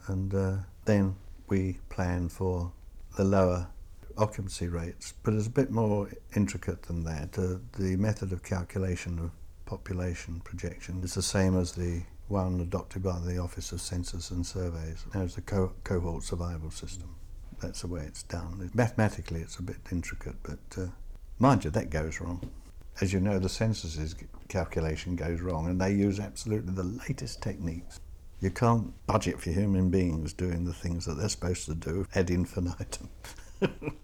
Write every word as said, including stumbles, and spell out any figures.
and uh, then we plan for the lower occupancy rates. But it's a bit more intricate than that. Uh, the method of calculation of population projection is the same as the one adopted by the Office of Census and Surveys. There's the co- cohort survival system. That's the way it's done. Mathematically it's a bit intricate, but uh, mind you, that goes wrong. As you know, the census's calculation goes wrong, and they use absolutely the latest techniques. You can't budget for human beings doing the things that they're supposed to do ad infinitum.